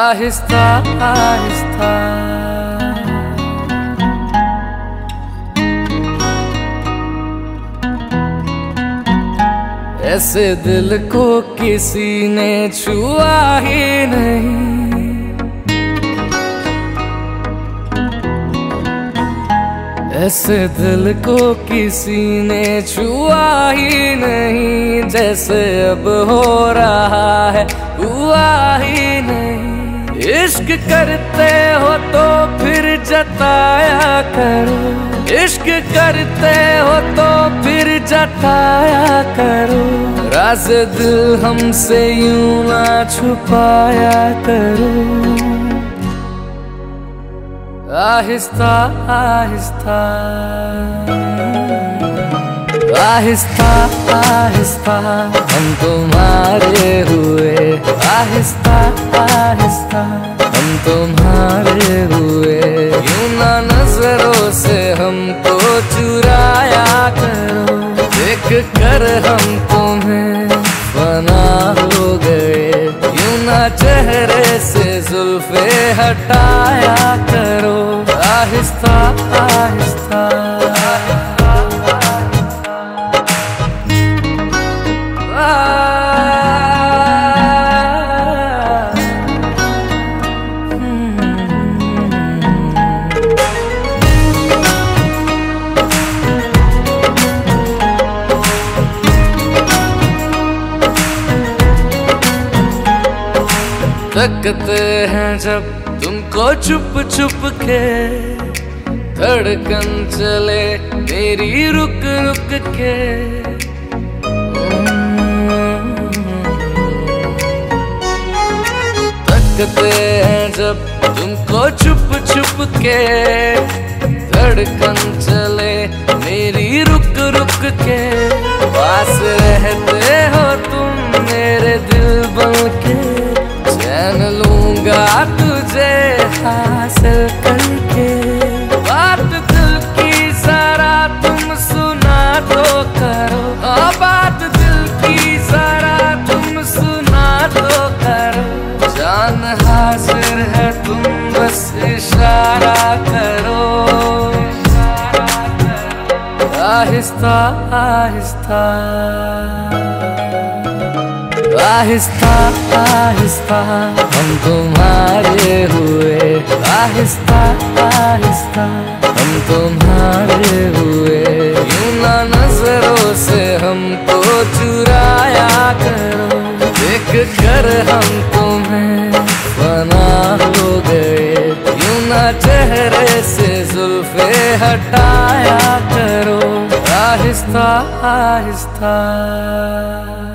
आहिस्ता आहिस्ता ऐसे दिल को किसी ने छुआ ही नहीं, ऐसे दिल को किसी ने छुआ ही नहीं, जैसे अब हो रहा है हुआ ही नहीं। इश्क करते हो तो फिर जताया करो, इश्क करते हो तो फिर जताया करो, राज़ दिल हमसे यूं ना छुपाया करो। आहिस्ता आहिस्ता आहिस्ता आहिस्ता हम तुम्हारे हुए, आहिस्ता आहिस्ता हम तुम्हारे हुए। यूं ना नजरों से हमको चुराया करो, देख कर हम तुम्हें फना हो गए। यूं ना चेहरे से जुल्फे हटाया करो, आहिस्ता आहिस्ता तकते हैं जब तुमको छुप छुप के, धड़कन चले मेरी रुक रुक के। तकते हैं जब तुमको छुप छुप के, धड़कन चले मेरी रुक रुक के। पास रहते हो तुम मेरे दिल बन के, चैन लूंगा तुझे हासिल करके। बात दिल की जरा तुम सुना तो करो, बात दिल की जरा तुम सुना तो करो। जान हाजिर है तुम बस इशारा करो, आहिस्ता आहिस्ता आहिस्ता आहिस्ता हम तुम्हारे हुए, आहिस्ता आहिस्ता हम तुम्हारे हुए। यूं ना नजरों से हमको चुराया करो, देख कर हम तुम्हें फना हो गए। यूं ना चेहरे से जुल्फे हटाया करो, आहिस्ता आहिस्ता।